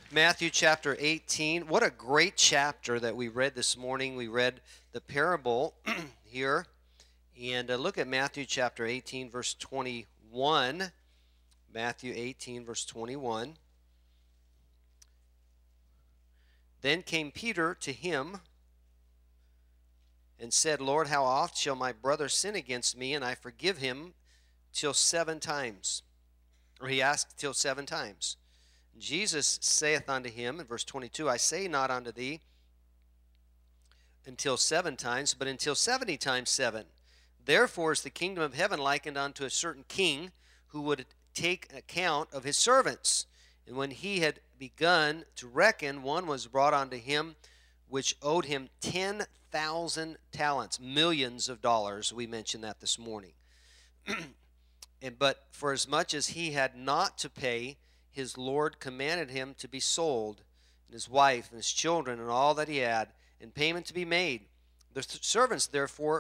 Matthew chapter 18. What a great chapter that we read this morning. We read the parable here. And look at Matthew chapter 18, verse 21. Matthew 18, verse 21. Then came Peter to him and said, Lord, how oft shall my brother sin against me, and I forgive him till 7 times? Or he asked, till 7 times. Jesus saith unto him, in verse 22, I say not unto thee until 7 times, but until 70 times 7. Therefore is the kingdom of heaven likened unto a certain king who would take account of his servants. And when he had begun to reckon, one was brought unto him which owed him 10,000 talents, millions of dollars. We mentioned that this morning. But for as much as he had not to pay, his Lord commanded him to be sold, and his wife and his children and all that he had, and payment to be made. The servant therefore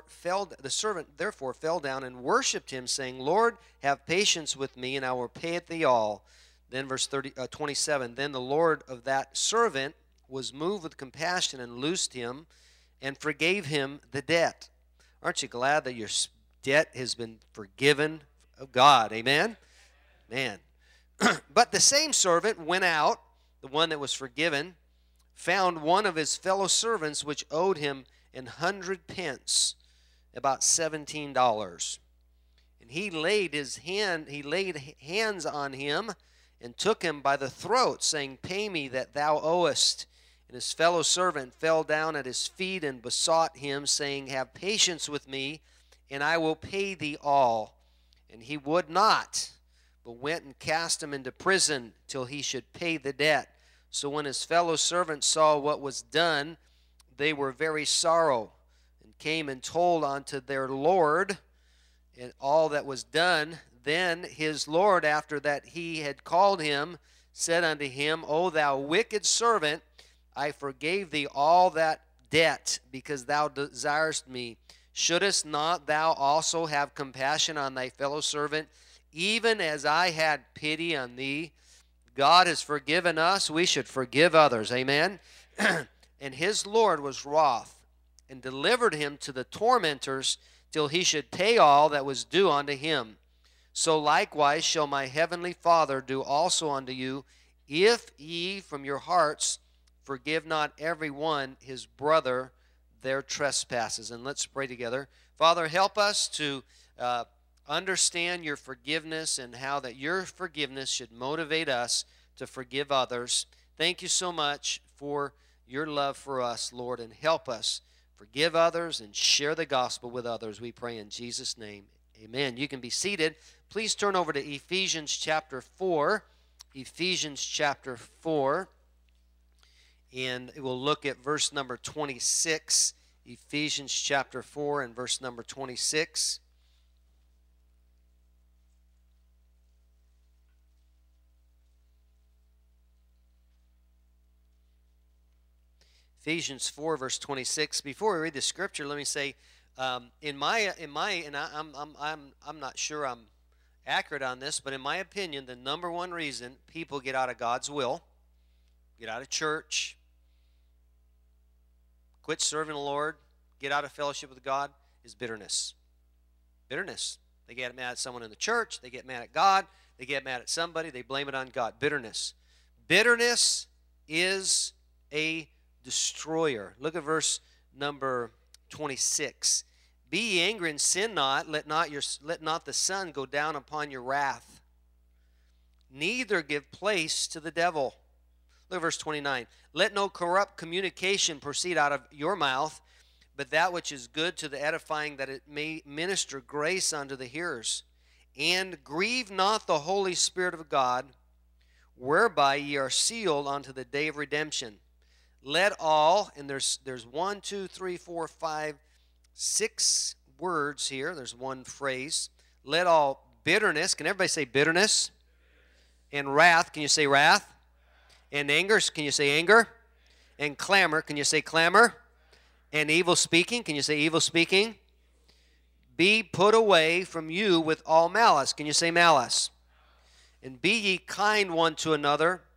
fell down and worshipped him, saying, Lord, have patience with me, and I will pay it thee all. Then verse 27, Then the Lord of that servant was moved with compassion and loosed him and forgave him the debt. Aren't you glad that your debt has been forgiven of God? Amen? Man. But the same servant went out, the one that was forgiven, found one of his fellow servants which owed him 100 pence, about $17. And he laid hands on him and took him by the throat, saying, Pay me that thou owest. And his fellow servant fell down at his feet and besought him, saying, Have patience with me, and I will pay thee all. And he would not, but went and cast him into prison till he should pay the debt. So when his fellow servants saw what was done, they were very sorrow, and came and told unto their Lord and all that was done. Then his Lord, after that he had called him, said unto him, O thou wicked servant, I forgave thee all that debt, because thou desirest me. Shouldest not thou also have compassion on thy fellow servant, even as I had pity on thee? God has forgiven us, we should forgive others. Amen? And his Lord was wroth, and delivered him to the tormentors, till he should pay all that was due unto him. So likewise shall my heavenly Father do also unto you, if ye from your hearts forgive not every one his brother their trespasses. And let's pray together. Father, help us to understand your forgiveness, and how that your forgiveness should motivate us to forgive others. Thank you so much for your love for us, Lord, and help us forgive others and share the gospel with others. We pray in Jesus' name. Amen. You can be seated. Please turn over to Ephesians chapter 4. Ephesians chapter 4. And we'll look at verse number 26. Ephesians chapter 4 and verse number 26. Ephesians 4 verse 26. Before we read the scripture, let me say, I'm not sure I'm accurate on this, but in my opinion, the number one reason people get out of God's will, get out of church, quit serving the Lord, get out of fellowship with God, is bitterness. Bitterness. They get mad at someone in the church, they get mad at God, they get mad at somebody, they blame it on God. Bitterness. Bitterness is a destroyer. Look at verse number 26. Be ye angry and sin not, let not the sun go down upon your wrath. Neither give place to the devil. Look at verse 29. Let no corrupt communication proceed out of your mouth, but that which is good to the edifying, that it may minister grace unto the hearers. And grieve not the Holy Spirit of God, whereby ye are sealed unto the day of redemption. Let all, and there's 1, 2, 3, 4, 5, 6 words here. There's one phrase. Let all bitterness, can everybody say bitterness? And wrath, can you say wrath? And anger, can you say anger? And clamor, can you say clamor? And evil speaking, can you say evil speaking? Be put away from you with all malice, can you say malice? And be ye kind one to another,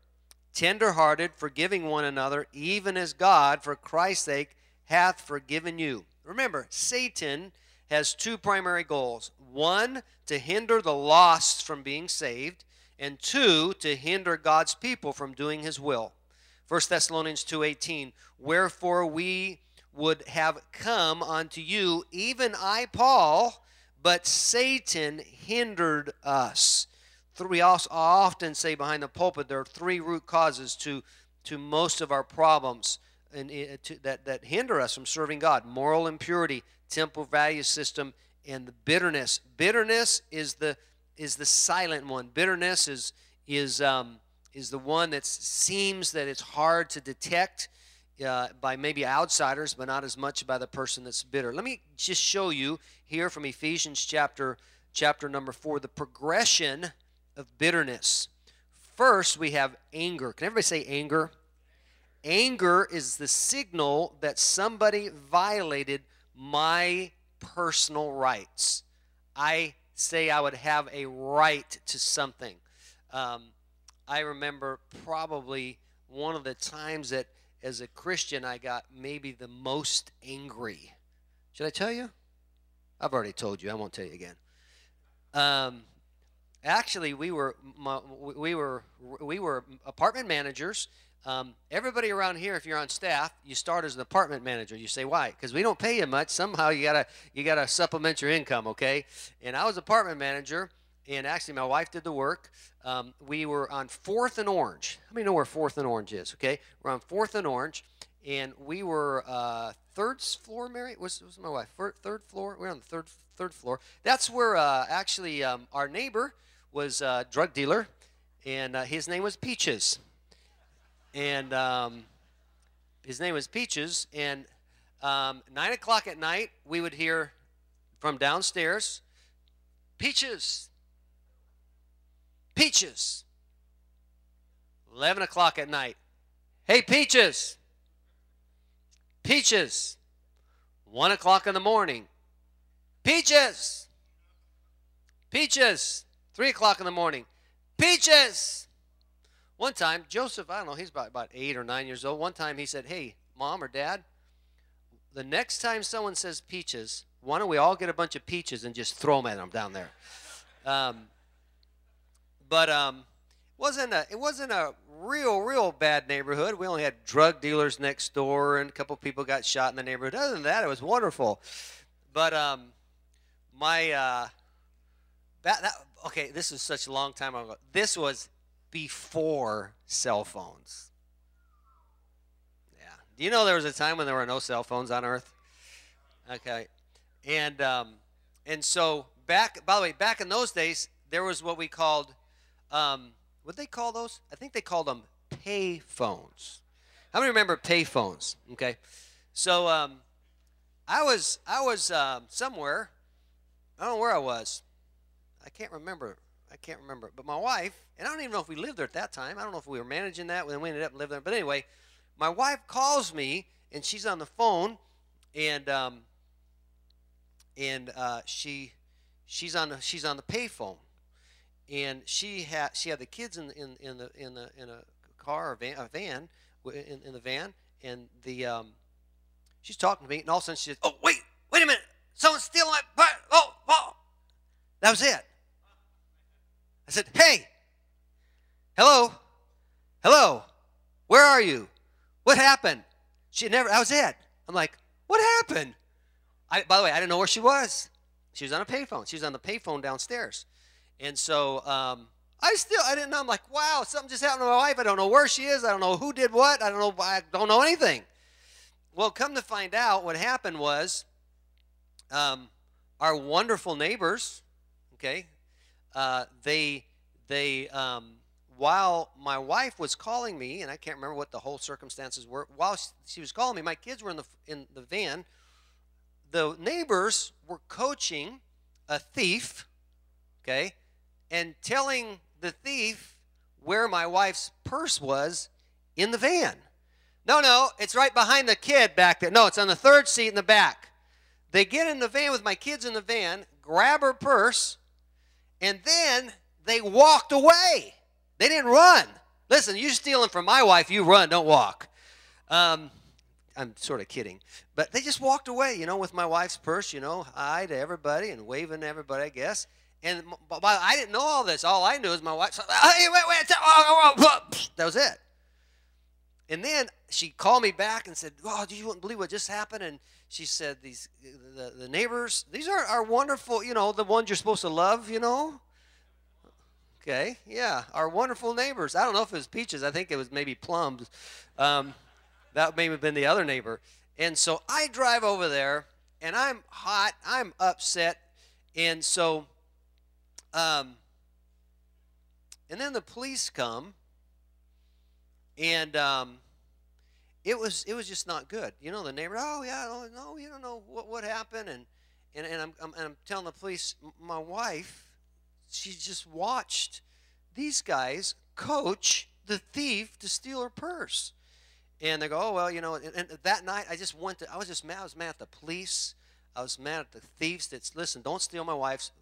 tender-hearted, forgiving one another, even as God, for Christ's sake, hath forgiven you. Remember, Satan has two primary goals. One, to hinder the lost from being saved, and two, to hinder God's people from doing his will. 1 Thessalonians 2:18, wherefore we would have come unto you, even I, Paul, but Satan hindered us. We also often say behind the pulpit there are three root causes to most of our problems that hinder us from serving God: moral impurity, temple value system, and the bitterness. Bitterness is the silent one. Bitterness is the one that seems that it's hard to detect by maybe outsiders, but not as much by the person that's bitter. Let me just show you here from Ephesians chapter number 4 the progression of bitterness. First, we have anger. Can everybody say anger? Anger is the signal that somebody violated my personal rights. I say I would have a right to something. I remember probably one of the times that as a Christian I got maybe the most angry. Should I tell you? I've already told you. I won't tell you again. Actually, we were apartment managers. Everybody around here, if you're on staff, you start as an apartment manager. You say, why? Because we don't pay you much. Somehow you gotta supplement your income, okay? And I was apartment manager, and actually my wife did the work. We were on 4th and Orange. How many know where 4th and Orange is? Okay, we're on 4th and Orange, and we were 3rd floor. Mary was my wife. 3rd floor. We're on the third floor. That's where actually our neighbor was a drug dealer, and his name was Peaches. And his name was Peaches. And 9 o'clock at night, we would hear from downstairs, Peaches, Peaches. 11 o'clock at night, hey, Peaches, Peaches. 1 o'clock in the morning, Peaches, Peaches. 3 o'clock in the morning, Peaches. One time, Joseph, I don't know, he's about 8 or 9 years old. One time he said, hey, Mom or Dad, the next time someone says Peaches, why don't we all get a bunch of peaches and just throw them at them down there? It wasn't a real bad neighborhood. We only had drug dealers next door, and a couple people got shot in the neighborhood. Other than that, it was wonderful. But okay, this is such a long time ago. This was before cell phones. Yeah. Do you know there was a time when there were no cell phones on Earth? Okay. And so back in those days, there was what we called, what they call those? I think they called them pay phones. How many remember pay phones? Okay. So I was somewhere. I don't know where I was. I can't remember. But my wife, and I don't even know if we lived there at that time. I don't know if we were managing that when we ended up living there. But anyway, my wife calls me, and she's on the phone, and she's on the pay phone, and she had the kids in a car or a van in the van, and she's talking to me, and all of a sudden she says, "Oh, wait a minute, someone's stealing my part." Oh, that was it. I said, hey, hello, where are you? What happened? That was it. I'm like, what happened? By the way, I didn't know where she was. She was on a payphone. She was on the payphone downstairs. And so I didn't know. I'm like, wow, something just happened to my wife. I don't know where she is. I don't know who did what. I don't know anything. Well, come to find out, what happened was our wonderful neighbors, okay, while my wife was calling me, and I can't remember what the whole circumstances were, while she was calling me, my kids were in the van. The neighbors were coaching a thief, okay, and telling the thief where my wife's purse was in the van. No, it's right behind the kid back there. No, it's on the third seat in the back. They get in the van with my kids in the van, grab her purse, and then they walked away. They didn't run. Listen, you stealing from my wife, you run, don't walk. I'm sort of kidding. But they just walked away, with my wife's purse, hi to everybody and waving to everybody, I guess. And I didn't know all this. All I knew is my wife said, hey, wait. That was it. And then she called me back and said, oh, you wouldn't believe what just happened. And she said, the neighbors, these are wonderful, the ones you're supposed to love, Okay, yeah, our wonderful neighbors. I don't know if it was peaches. I think it was maybe plums. That may have been the other neighbor. And so I drive over there, and I'm hot. I'm upset. And so, and then the police come, and it was just not good. The neighbor, oh yeah, no, you don't know what happened, and I'm telling the police, my wife, she just watched these guys coach the thief to steal her purse. And they go, oh, well, and that night I was mad. I was mad at the police. I was mad at the thieves that, listen, don't steal my wife's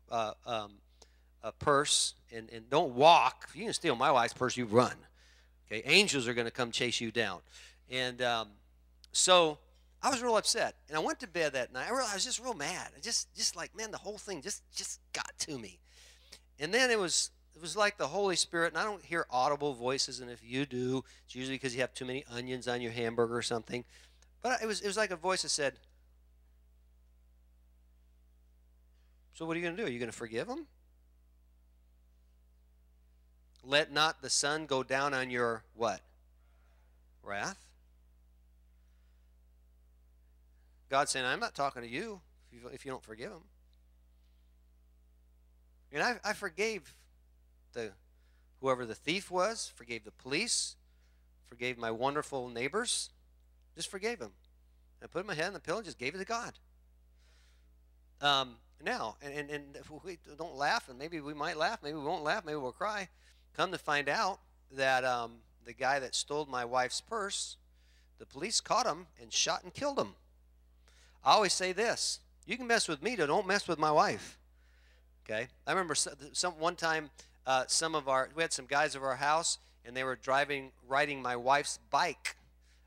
purse and don't walk. If you can steal my wife's purse, you run. Okay, angels are going to come chase you down. And so I was real upset. And I went to bed that night. I was just real mad. I just like, man, the whole thing just got to me. And then it was like the Holy Spirit, and I don't hear audible voices, and if you do, it's usually because you have too many onions on your hamburger or something. But it was like a voice that said, so what are you going to do? Are you going to forgive him? Let not the sun go down on your what? Wrath? God's saying, I'm not talking to you if you don't forgive him. And I forgave whoever the thief was, forgave the police, forgave my wonderful neighbors, just forgave them. I put my head on the pillow and just gave it to God. Now, and if we don't laugh, and maybe we might laugh, maybe we won't laugh, maybe we'll cry, come to find out that the guy that stole my wife's purse, the police caught him and shot and killed him. I always say this, you can mess with me, but don't mess with my wife. Okay, I remember one time we had some guys of our house, and they were riding my wife's bike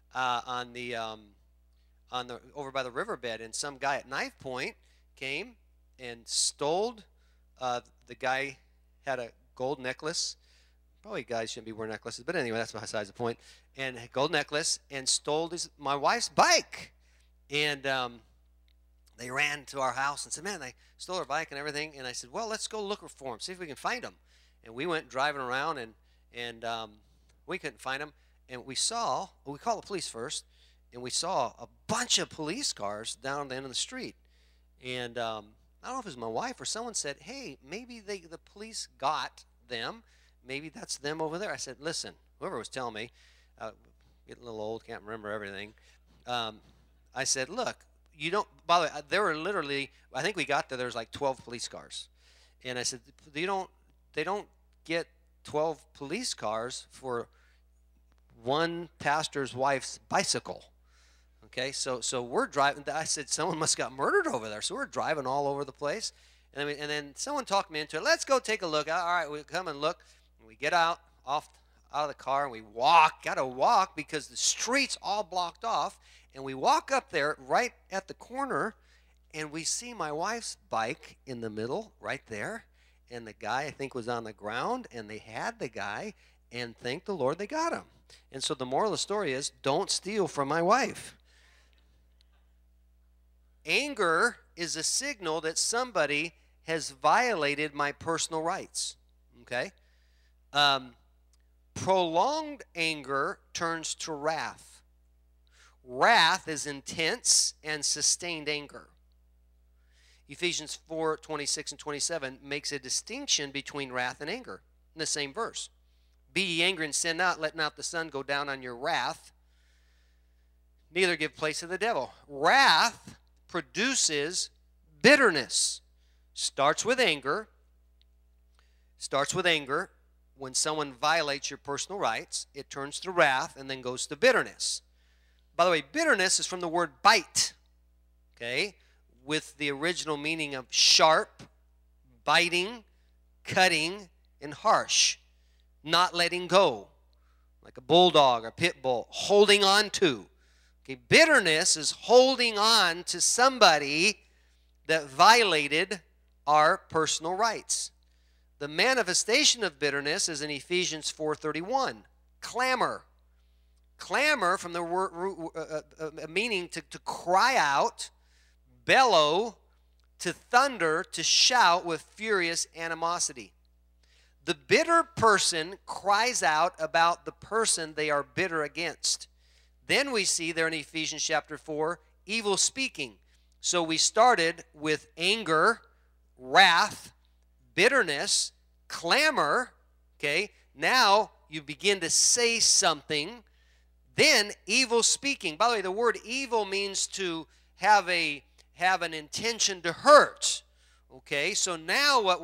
over by the riverbed, and some guy at knife point came and stole. The guy had a gold necklace. Probably guys shouldn't be wearing necklaces, but anyway, that's besides the point. And a gold necklace, and stole my wife's bike, and they ran to our house and said, man, they stole our bike and everything. And I said, well, let's go look for them, see if we can find them. And we went driving around, and we couldn't find them. And we called the police first, and we saw a bunch of police cars down the end of the street. And I don't know if it was my wife or someone said, hey, maybe the police got them. Maybe that's them over there. I said, listen, whoever was telling me, getting a little old, can't remember everything. I said, look, you don't, by the way, there were literally, I think we got there was like 12 police cars. And I said, they don't get 12 police cars for one pastor's wife's bicycle. Okay, so we're driving, I said, someone must have got murdered over there. So we're driving all over the place. And then someone talked me into it. Let's go take a look. All right, we come and look. And we get out of the car, and we got to walk because the street's all blocked off. And we walk up there right at the corner, and we see my wife's bike in the middle right there. And the guy, I think, was on the ground, and they had the guy, and thank the Lord they got him. And so the moral of the story is, don't steal from my wife. Anger is a signal that somebody has violated my personal rights. Okay? Prolonged anger turns to wrath. Wrath is intense and sustained anger. Ephesians 4:26 and 27 makes a distinction between wrath and anger in the same verse. Be ye angry and sin not, let not the sun go down on your wrath, neither give place to the devil. Wrath produces bitterness. Starts with anger. When someone violates your personal rights, it turns to wrath and then goes to bitterness. By the way, bitterness is from the word bite, okay, with the original meaning of sharp, biting, cutting, and harsh, not letting go, like a bulldog or pit bull, holding on to. Okay, bitterness is holding on to somebody that violated our personal rights. The manifestation of bitterness is in Ephesians 4:31. Clamor. Clamor from the word meaning to cry out, bellow, to thunder, to shout with furious animosity. The bitter person cries out about the person they are bitter against. Then we see there in Ephesians chapter 4, evil speaking. So we started with anger, wrath, bitterness, clamor. Okay, now you begin to say something. Then evil speaking. By the way, the word evil means to have an intention to hurt. Okay, so now what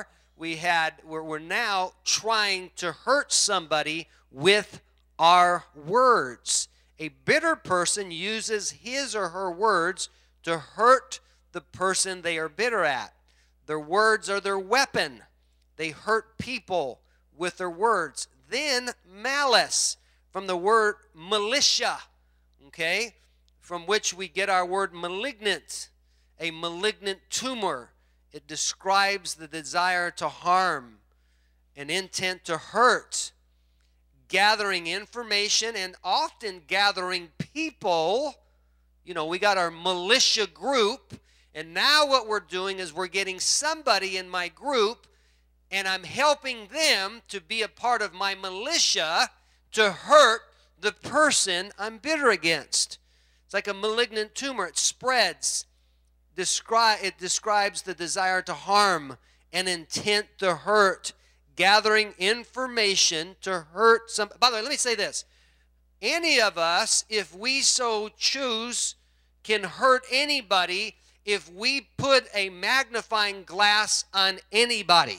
we're now trying to hurt somebody with our words. A bitter person uses his or her words to hurt the person they are bitter at. Their words are their weapon. They hurt people with their words. Then malice, from the word militia, okay, from which we get our word malignant, a malignant tumor. It describes the desire to harm, an intent to hurt, gathering information and often gathering people. You know, we got our militia group, and now what we're doing is we're getting somebody in my group, and I'm helping them to be a part of my militia to hurt the person I'm bitter against. It's like a malignant tumor. It spreads. It describes the desire to harm, an intent to hurt, gathering information to hurt some. By the way, let me say this. Any of us, if we so choose, can hurt anybody if we put a magnifying glass on anybody.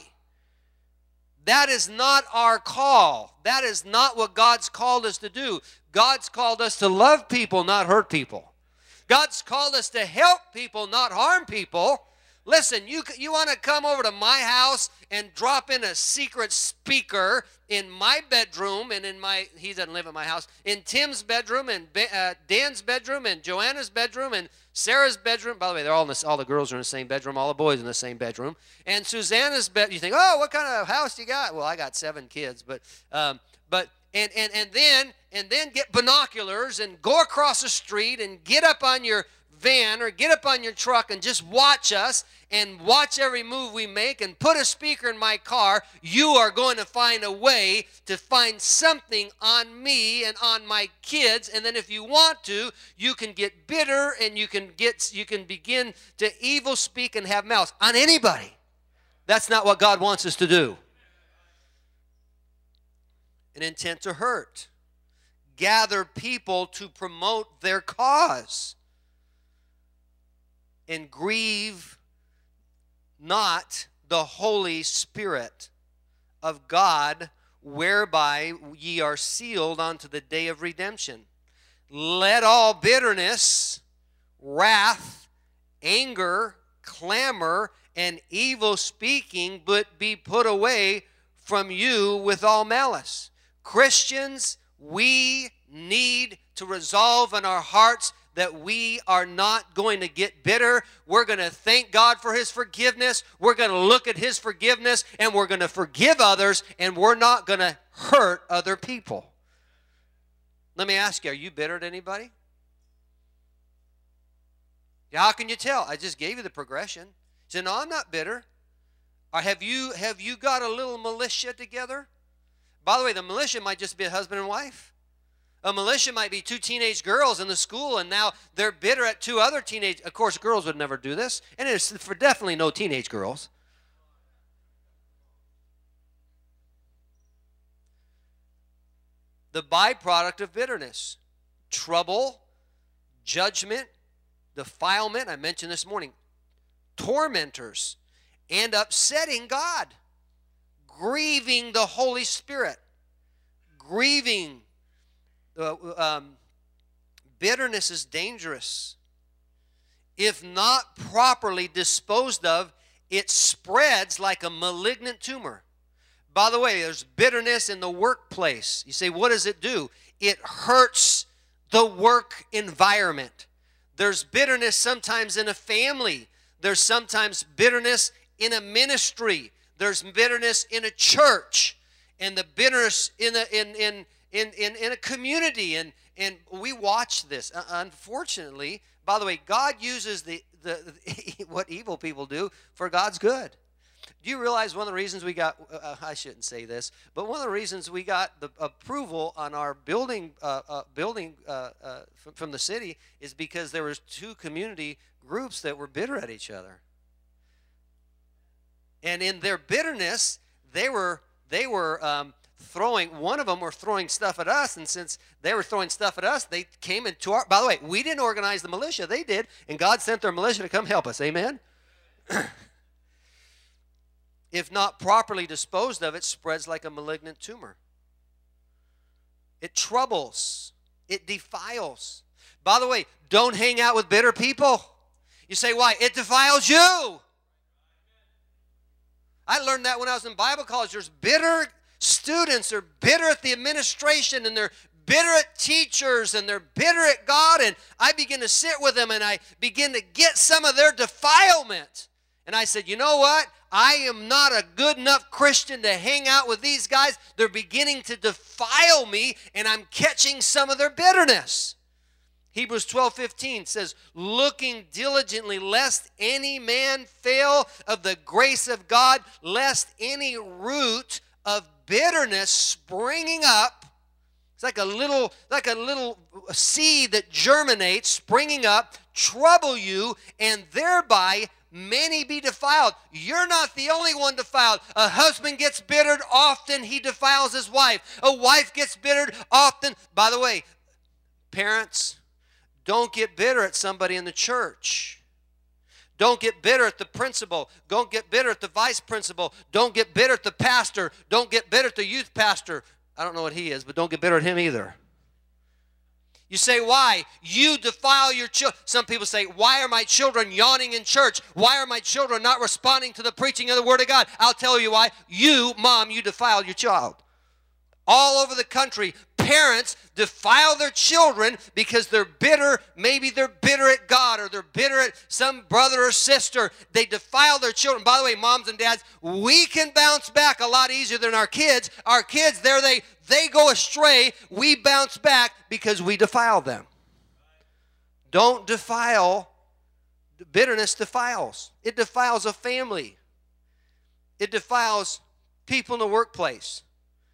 That is not our call. That is not what God's called us to do. God's called us to love people, not hurt people. God's called us to help people, not harm people. Listen, you want to come over to my house and drop in a secret speaker in my bedroom and he doesn't live in my house, in Tim's bedroom and Dan's bedroom and Joanna's bedroom and Sarah's bedroom. By the way, all the girls are in the same bedroom, all the boys in the same bedroom. And Susanna's bed. You think, oh, what kind of house do you got? Well, I got 7 kids, but then get binoculars and go across the street and get up on your van or get up on your truck and just watch us and watch every move we make and put a speaker in my car. You are going to find a way to find something on me and on my kids, and then if you want to, you can get bitter and you can begin to evil speak and have malice on anybody. That's not what God wants us to do. An intent to hurt, gather people to promote their cause, and grieve not the Holy Spirit of God, whereby ye are sealed unto the day of redemption. Let all bitterness, wrath, anger, clamor, and evil speaking but be put away from you with all malice. Christians, we need to resolve in our hearts that we are not going to get bitter. We're going to thank God for His forgiveness. We're going to look at His forgiveness, and we're going to forgive others, and we're not going to hurt other people. Let me ask you, are you bitter at anybody? How can you tell? I just gave you the progression. You say, no, I'm not bitter. Or have you got a little militia together? By the way, the militia might just be a husband and wife. A militia might be 2 teenage girls in the school, and now they're bitter at 2 other teenage. Of course, girls would never do this, and it's for definitely no teenage girls. The byproduct of bitterness: trouble, judgment, defilement. I mentioned this morning, tormentors, and upsetting God, grieving the Holy Spirit, grieving. Bitterness is dangerous. If not properly disposed of, it spreads like a malignant tumor. By the way, there's bitterness in the workplace. You say, what does it do? It hurts the work environment. There's bitterness sometimes in a family. There's sometimes bitterness in a ministry. There's bitterness in a church. And the bitterness in a community. And we watch this. Unfortunately, by the way, God uses the what evil people do for God's good. Do you realize one of the reasons we got, I shouldn't say this, but one of the reasons we got the approval on our building from the city is because there was 2 community groups that were bitter at each other. And in their bitterness, they were throwing, one of them were throwing stuff at us, and since they were throwing stuff at us, they came into our, by the way, we didn't organize the militia, they did, and God sent their militia to come help us, amen? If not properly disposed of, it spreads like a malignant tumor. It troubles. It defiles. By the way, don't hang out with bitter people. You say, why? It defiles you. I learned that when I was in Bible college. There's bitter students. They're bitter at the administration, and they're bitter at teachers, and they're bitter at God. And I begin to sit with them, and I begin to get some of their defilement. And I said, you know what? I am not a good enough Christian to hang out with these guys. They're beginning to defile me, and I'm catching some of their bitterness. Hebrews 12:15 says, looking diligently lest any man fail of the grace of God, lest any root of bitterness springing up. It's like a little seed that germinates, springing up, trouble you, and thereby many be defiled. You're not the only one defiled. A husband gets bittered often, he defiles his wife. A wife gets bittered often. By the way, parents, don't get bitter at somebody in the church. Don't get bitter at the principal. Don't get bitter at the vice principal. Don't get bitter at the pastor. Don't get bitter at the youth pastor. I don't know what he is, but don't get bitter at him either. You say, why? You defile your children. Some people say, why are my children yawning in church? Why are my children not responding to the preaching of the Word of God? I'll tell you why. You, mom, you defiled your child. All over the country, parents defile their children because they're bitter. Maybe they're bitter at God, or they're bitter at some brother or sister. They defile their children. By the way, moms and dads, we can bounce back a lot easier than our kids. Our kids, they go astray. We bounce back because we defile them. Don't defile. Bitterness defiles. It defiles a family. It defiles people in the workplace.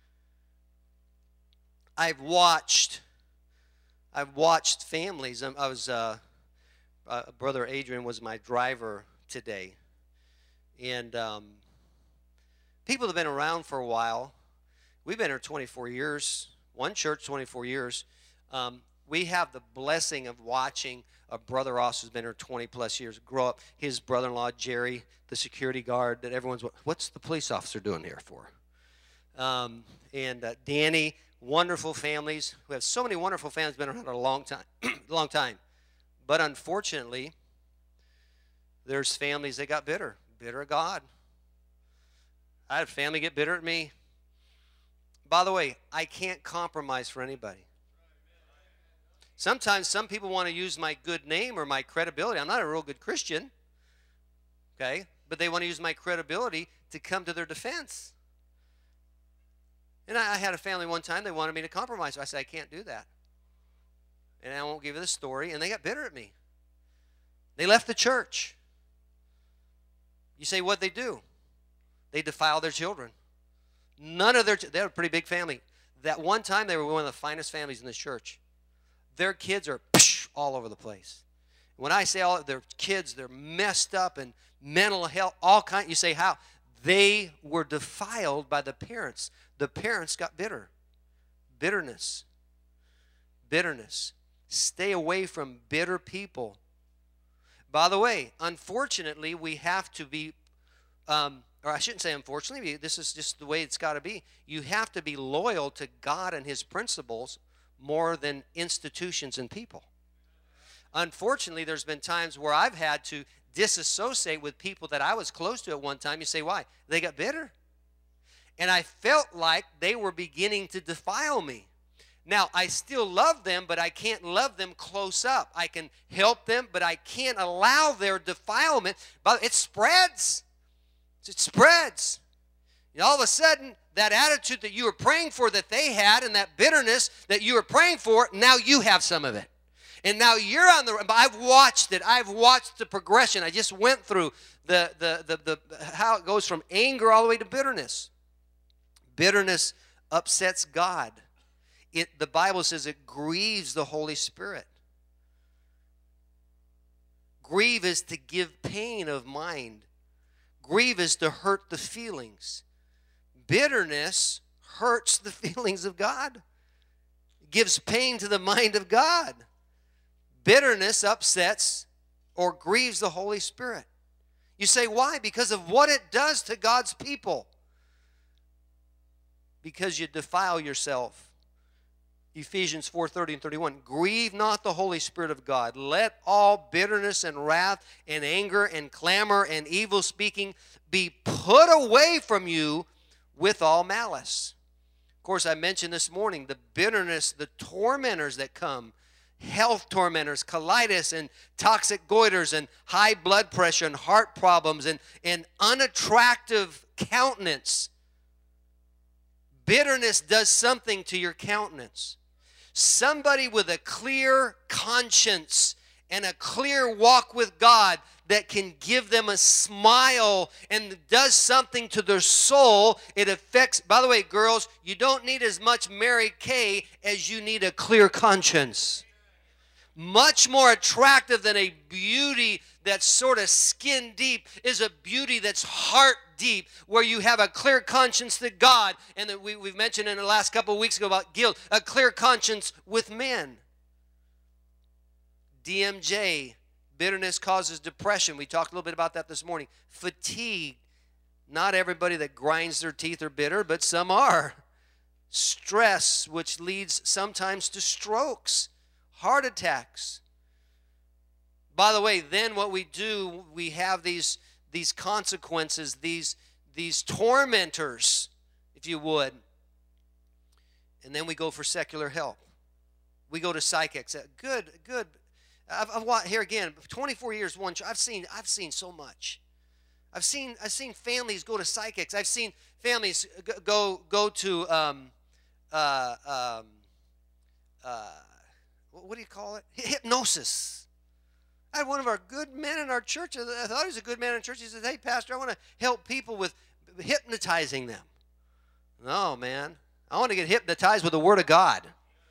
I've watched families. Brother Adrian was my driver today, and people have been around for a while. We've been here 24 years. One church, 24 years. We have the blessing of watching a brother Ross who's been here 20 plus years grow up. His brother-in-law Jerry, the security guard that everyone's, what's the police officer doing here for? And Danny. Wonderful families. We have so many wonderful families been around a long time. But unfortunately, there's families that got bitter at God. I had a family get bitter at me. By the way, I can't compromise for anybody. Sometimes some people want to use my good name or my credibility. I'm not a real good Christian, okay? But they want to use my credibility to come to their defense. And I had a family one time, they wanted me to compromise. I said, I can't do that. And I won't give you the story. And they got bitter at me. They left the church. You say, what'd they do? They defiled their children. None of they had a pretty big family. That one time, they were one of the finest families in this church. Their kids are all over the place. When I say all of their kids, they're messed up and mental health, all kinds. You say, how? They were defiled by the parents. The parents got bitter. Bitterness. Stay away from bitter people. By the way, unfortunately, we have to be, or I shouldn't say unfortunately, this is just the way it's got to be. You have to be loyal to God and His principles more than institutions and people. Unfortunately, there's been times where I've had to disassociate with people that I was close to at one time. You say, why? They got bitter. and I felt like they were beginning to defile me. Now, I still love them, but I can't love them close up. I can help them, but I can't allow their defilement. But it spreads. It spreads. And all of a sudden, that attitude that you were praying for that they had and that bitterness that you were praying for, now you have some of it. And now you're on the, I've watched it. I've watched the progression. I just went through the how it goes from anger all the way to bitterness. Bitterness upsets God. The Bible says it grieves the Holy Spirit. Grieve is to give pain of mind. Grieve is to hurt the feelings. Bitterness hurts the feelings of God. It gives pain to the mind of God. Bitterness upsets or grieves the Holy Spirit. You say, why? Because of what it does to God's people. Because you defile yourself. Ephesians 4:30 and 31. Grieve not the Holy Spirit of God. Let all bitterness and wrath and anger and clamor and evil speaking be put away from you with all malice. Of course, I mentioned this morning the bitterness, the tormentors that come, health tormentors, colitis and toxic goiters and high blood pressure and heart problems and unattractive countenance. Bitterness does something to your countenance. Somebody with a clear conscience and a clear walk with God that can give them a smile and does something to their soul. It affects, by the way, girls, you don't need as much Mary Kay as you need a clear conscience. Much more attractive than a beauty that's sort of skin deep is a beauty that's heart deep, where you have a clear conscience to God. And that we've mentioned in the last couple of weeks ago about guilt, a clear conscience with men. DMJ, bitterness causes depression. We talked a little bit about that this morning. Fatigue. Not everybody that grinds their teeth are bitter, but some are. Stress, which leads sometimes to strokes, heart attacks. By the way, then what we do, we have these consequences, these tormentors, if you would. And then we go for secular help. We go to psychics. Good. I've watched, here again, 24 years, I've seen so much. I've seen families go to psychics. I've seen families go to what do you call it? Hypnosis. I had one of our good men in our church. I thought he was a good man in church. He said, "Hey, Pastor, I want to help people with hypnotizing them." No, man. I want to get hypnotized with the Word of God.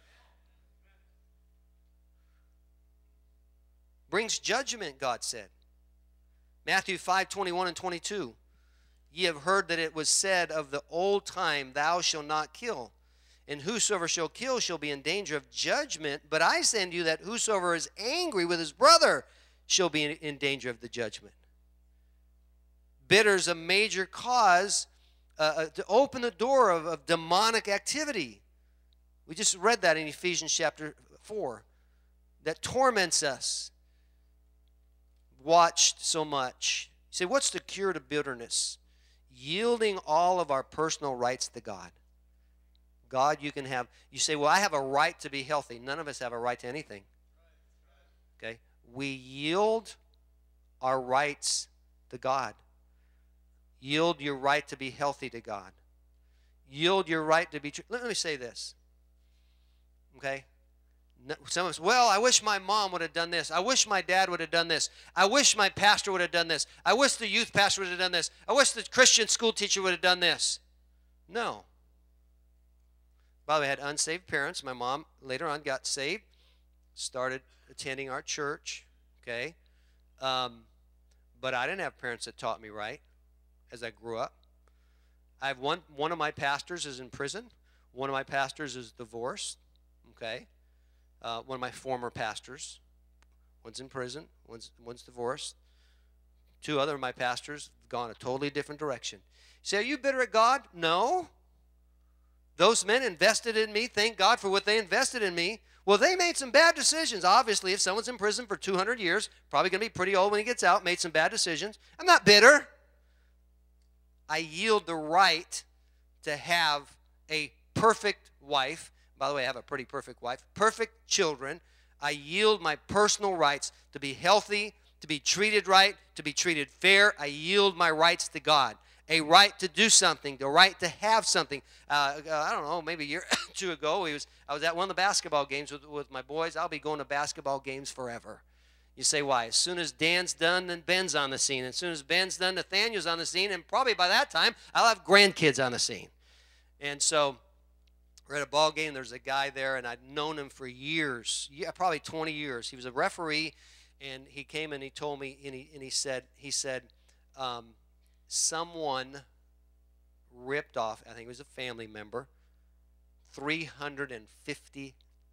Brings judgment, God said. Matthew 5:21 and 22. Ye have heard that it was said of the old time, Thou shalt not kill. And whosoever shall kill shall be in danger of judgment. But I say unto you that whosoever is angry with his brother shall be in danger of the judgment. Bitter is a major cause to open the door of demonic activity. We just read that in Ephesians chapter 4. That torments us. Watched so much. You say, what's the cure to bitterness? Yielding all of our personal rights to God. God, you say, well, I have a right to be healthy. None of us have a right to anything. Okay? We yield our rights to God. Yield your right to be healthy to God. Yield your right to be true. Let me say this. Okay? Some of us, well, I wish my mom would have done this. I wish my dad would have done this. I wish my pastor would have done this. I wish the youth pastor would have done this. I wish the Christian school teacher would have done this. No. By the way, I had unsaved parents. My mom later on got saved, started attending our church, okay? But I didn't have parents that taught me right as I grew up. I have one of my pastors is in prison. One of my pastors is divorced, okay? One of my former pastors, one's in prison, one's divorced. Two other of my pastors have gone a totally different direction. You say, are you bitter at God? No. Those men invested in me. Thank God for what they invested in me. Well, they made some bad decisions. Obviously, if someone's in prison for 200 years, probably going to be pretty old when he gets out, made some bad decisions. I'm not bitter. I yield the right to have a perfect wife. By the way, I have a pretty perfect wife. Perfect children. I yield my personal rights to be healthy, to be treated right, to be treated fair. I yield my rights to God. A right to do something, the right to have something. I don't know, maybe a year or two ago, I was at one of the basketball games with my boys. I'll be going to basketball games forever. You say, why? As soon as Dan's done, then Ben's on the scene. As soon as Ben's done, Nathaniel's on the scene. And probably by that time, I'll have grandkids on the scene. And so we're at a ball game. There's a guy there, and I'd known him for years, probably 20 years. He was a referee, and he came and he told me, and he said, someone ripped off, I think it was a family member, $350,000.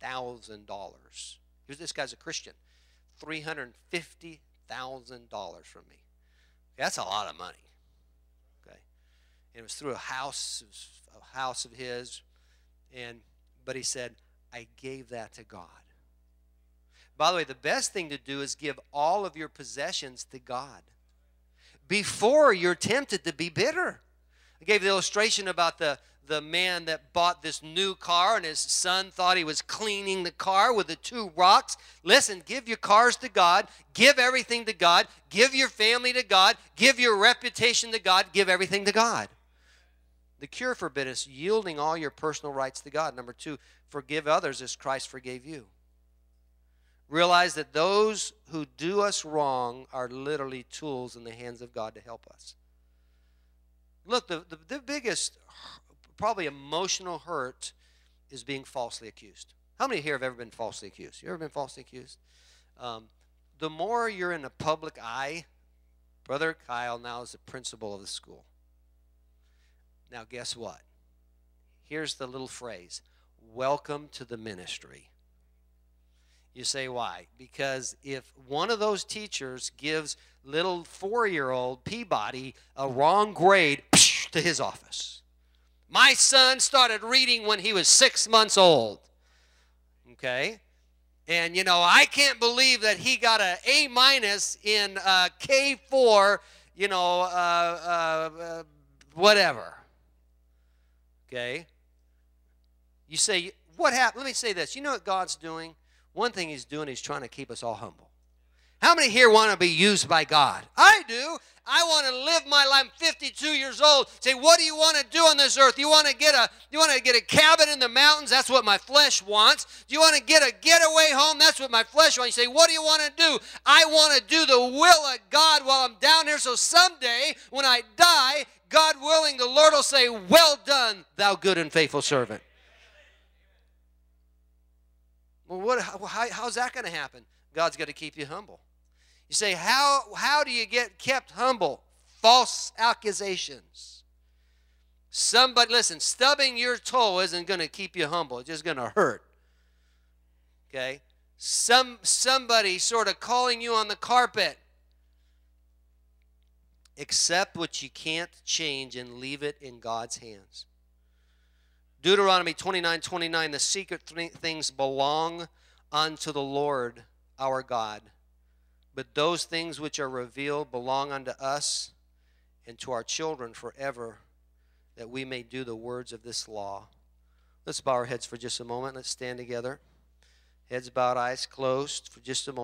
This guy's a Christian. $350,000 from me. That's a lot of money. Okay, and it was through a house of his, but he said, I gave that to God. By the way, the best thing to do is give all of your possessions to God before you're tempted to be bitter. I gave the illustration about the man that bought this new car, and his son thought he was cleaning the car with the 2 rocks. Listen, give your cars to God. Give everything to God. Give your family to God. Give your reputation to God. Give everything to God. The cure for bitterness, yielding all your personal rights to God. Number 2, forgive others as Christ forgave you. Realize that those who do us wrong are literally tools in the hands of God to help us. Look, the biggest, probably emotional hurt is being falsely accused. How many here have ever been falsely accused? You ever been falsely accused? The more you're in the public eye, Brother Kyle now is the principal of the school. Now guess what? Here's the little phrase, welcome to the ministry. You say, why? Because if one of those teachers gives little 4-year-old Peabody a wrong grade to his office. My son started reading when he was 6 months old. Okay? And, I can't believe that he got an A- in K4, whatever. Okay? You say, what happened? Let me say this. You know what God's doing? One thing he's doing, he's trying to keep us all humble. How many here want to be used by God? I do. I want to live my life. I'm 52 years old. Say, what do you want to do on this earth? You want to get a cabin in the mountains? That's what my flesh wants. Do you want to get a getaway home? That's what my flesh wants. You say, what do you want to do? I want to do the will of God while I'm down here, so someday when I die, God willing, the Lord will say, well done, thou good and faithful servant. Well, how's that going to happen? God's got to keep you humble. You say, how do you get kept humble? False accusations. Somebody, listen, stubbing your toe isn't going to keep you humble. It's just going to hurt. Okay? Somebody sort of calling you on the carpet. Accept what you can't change and leave it in God's hands. Deuteronomy 29:29, the secret things belong unto the Lord our God, but those things which are revealed belong unto us and to our children forever, that we may do the words of this law. Let's bow our heads for just a moment. Let's stand together. Heads bowed, eyes closed for just a moment.